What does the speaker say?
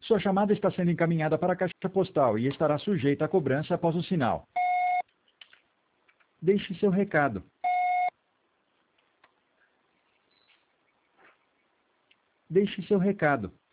Sua chamada está sendo encaminhada para a caixa postal e estará sujeita a cobrança após o sinal. Deixe seu recado. Deixe seu recado.